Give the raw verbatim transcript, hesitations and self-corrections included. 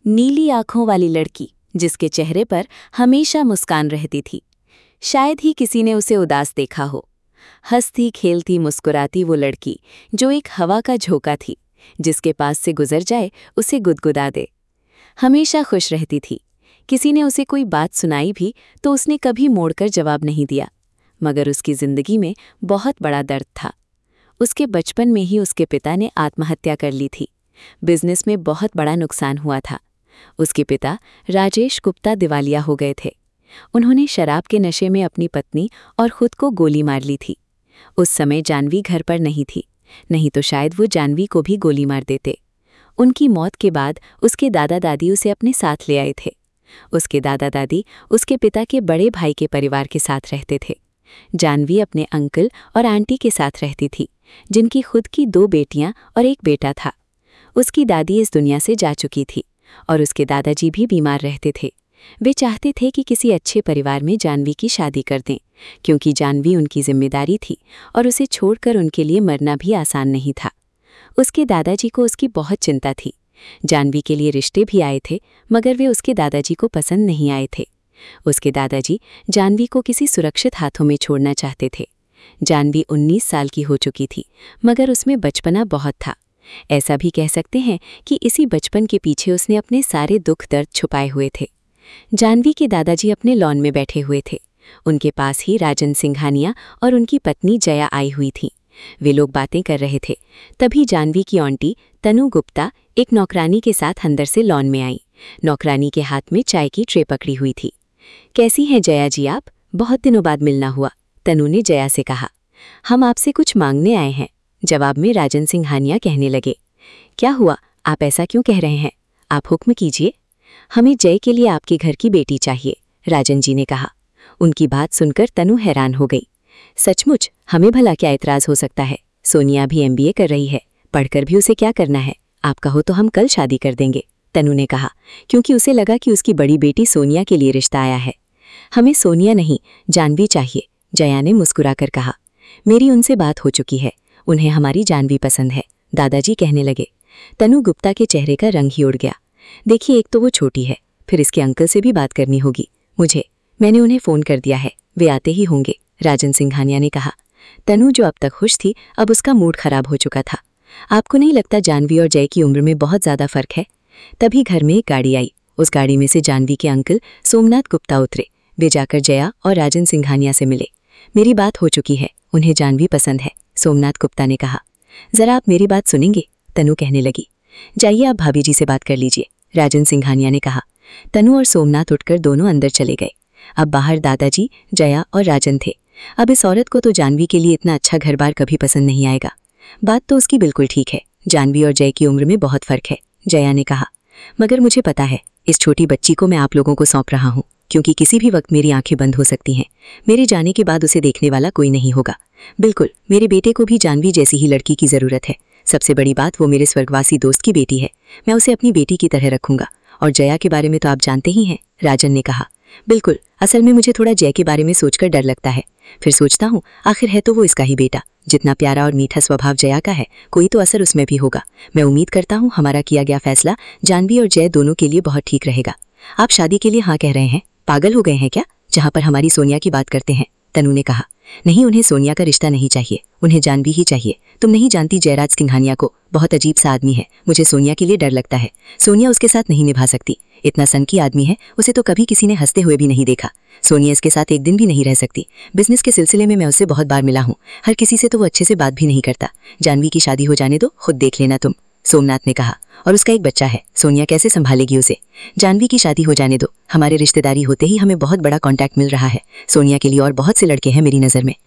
नीली आंखों वाली लड़की जिसके चेहरे पर हमेशा मुस्कान रहती थी। शायद ही किसी ने उसे उदास देखा हो। हंसती खेलती मुस्कुराती वो लड़की जो एक हवा का झोंका थी, जिसके पास से गुजर जाए उसे गुदगुदा दे। हमेशा खुश रहती थी। किसी ने उसे कोई बात सुनाई भी तो उसने कभी मोड़कर जवाब नहीं दिया। मगर उसकी जिंदगी में बहुत बड़ा दर्द था। उसके बचपन में ही उसके पिता ने आत्महत्या कर ली थी। बिजनेस में बहुत बड़ा नुकसान हुआ था। उसके पिता राजेश गुप्ता दिवालिया हो गए थे। उन्होंने शराब के नशे में अपनी पत्नी और खुद को गोली मार ली थी। उस समय जानवी घर पर नहीं थी, नहीं तो शायद वो जानवी को भी गोली मार देते। उनकी मौत के बाद उसके दादा दादी उसे अपने साथ ले आए थे। उसके दादा दादी उसके पिता के बड़े भाई के परिवार के साथ रहते थे। जानवी अपने अंकल और आंटी के साथ रहती थी, जिनकी खुद की दो बेटियां और एक बेटा था। उसकी दादी इस दुनिया से जा चुकी थी और उसके दादाजी भी बीमार रहते थे। वे चाहते थे कि किसी अच्छे परिवार में जानवी की शादी कर दें, क्योंकि जानवी उनकी जिम्मेदारी थी और उसे छोड़कर उनके लिए मरना भी आसान नहीं था। उसके दादाजी को उसकी बहुत चिंता थी। जानवी के लिए रिश्ते भी आए थे, मगर वे उसके दादाजी को पसंद नहीं आए थे। उसके दादाजी जानवी को किसी सुरक्षित हाथों में छोड़ना चाहते थे। जानवी उन्नीस साल की हो चुकी थी, मगर उसमें बचपना बहुत था। ऐसा भी कह सकते हैं कि इसी बचपन के पीछे उसने अपने सारे दुख दर्द छुपाए हुए थे। जानवी के दादाजी अपने लॉन में बैठे हुए थे। उनके पास ही राजन सिंघानिया और उनकी पत्नी जया आई हुई थीं। वे लोग बातें कर रहे थे। तभी जानवी की आंटी तनु गुप्ता एक नौकरानी के साथ अंदर से लॉन में आई। नौकरानी के हाथ में चाय की ट्रे पकड़ी हुई थी। कैसी हैं जया जी आप? बहुत दिनों बाद मिलना हुआ, तनु ने जया से कहा। हम आपसे कुछ मांगने आए हैं, जवाब में राजन सिंघानिया कहने लगे। क्या हुआ, आप ऐसा क्यों कह रहे हैं? आप हुक्म कीजिए। हमें जय के लिए आपके घर की बेटी चाहिए, राजन जी ने कहा। उनकी बात सुनकर तनु हैरान हो गई। सचमुच? हमें भला क्या इतराज हो सकता है? सोनिया भी एम बी ए कर रही है, पढ़कर भी उसे क्या करना है? आप कहो तो हम कल शादी कर देंगे, तनु ने कहा, क्योंकि उसे लगा कि उसकी बड़ी बेटी सोनिया के लिए रिश्ता आया है। हमें सोनिया नहीं, जानवी चाहिए, जया ने मुस्कुराकर कहा। मेरी उनसे बात हो चुकी है, उन्हें हमारी जानवी पसंद है, दादाजी कहने लगे। तनु गुप्ता के चेहरे का रंग ही उड़ गया। देखिए, एक तो वो छोटी है, फिर इसके अंकल से भी बात करनी होगी मुझे। मैंने उन्हें फ़ोन कर दिया है, वे आते ही होंगे, राजन सिंघानिया ने कहा। तनु जो अब तक खुश थी, अब उसका मूड खराब हो चुका था। आपको नहीं लगता जानवी और जय की उम्र में बहुत ज़्यादा फर्क है? तभी घर में एक गाड़ी आई। उस गाड़ी में से जानवी के अंकल सोमनाथ गुप्ता उतरे। वे जाकर जया और राजन सिंघानिया से मिले। मेरी बात हो चुकी है, उन्हें जानवी पसंद है, सोमनाथ गुप्ता ने कहा। जरा आप मेरी बात सुनेंगे? तनु कहने लगी। जाइए आप भाभी जी से बात कर लीजिए, राजन सिंघानिया ने कहा। तनु और सोमनाथ उठकर दोनों अंदर चले गए। अब बाहर दादाजी, जया और राजन थे। अब इस औरत को तो जानवी के लिए इतना अच्छा घर बार कभी पसंद नहीं आएगा। बात तो उसकी बिल्कुल ठीक है, जानवी और जय की उम्र में बहुत फर्क है, जया ने कहा। मगर मुझे पता है, इस छोटी बच्ची को मैं आप लोगों को सौंप रहा हूँ, क्योंकि किसी भी वक्त मेरी आंखें बंद हो सकती हैं। मेरे जाने के बाद उसे देखने वाला कोई नहीं होगा। बिल्कुल, मेरे बेटे को भी जानवी जैसी ही लड़की की ज़रूरत है। सबसे बड़ी बात, वो मेरे स्वर्गवासी दोस्त की बेटी है। मैं उसे अपनी बेटी की तरह रखूंगा। और जया के बारे में तो आप जानते ही हैं, राजन ने कहा। बिल्कुल, असल में मुझे थोड़ा जय के बारे में सोचकर डर लगता है। फिर सोचता हूँ, आखिर है तो वो इसका ही बेटा। जितना प्यारा और मीठा स्वभाव जया का है, कोई तो असर उसमें भी होगा। मैं उम्मीद करता हूँ हमारा किया गया फैसला जानवी और जय दोनों के लिए बहुत ठीक रहेगा। आप शादी के लिए हाँ कह रहे हैं? पागल हो गए हैं क्या, जहाँ पर हमारी सोनिया की बात करते हैं, तनु ने कहा। नहीं, उन्हें सोनिया का रिश्ता नहीं चाहिए, उन्हें जानवी ही चाहिए। तुम नहीं जानती जयराज सिंघानिया को, बहुत अजीब सा आदमी है। मुझे सोनिया के लिए डर लगता है। सोनिया उसके साथ नहीं निभा सकती। इतना सनकी आदमी है, उसे तो कभी किसी ने हंसते हुए भी नहीं देखा। सोनिया इसके साथ एक दिन भी नहीं रह सकती। बिजनेस के सिलसिले में मैं उससे बहुत बार मिला हूँ, हर किसी से तो वो अच्छे से बात भी नहीं करता। जानवी की शादी हो जाने दो, खुद देख लेना तुम, सोमनाथ ने कहा। और उसका एक बच्चा है, सोनिया कैसे संभालेगी उसे? जानवी की शादी हो जाने दो, हमारे रिश्तेदारी होते ही हमें बहुत बड़ा कॉन्टैक्ट मिल रहा है। सोनिया के लिए और बहुत से लड़के हैं मेरी नज़र में।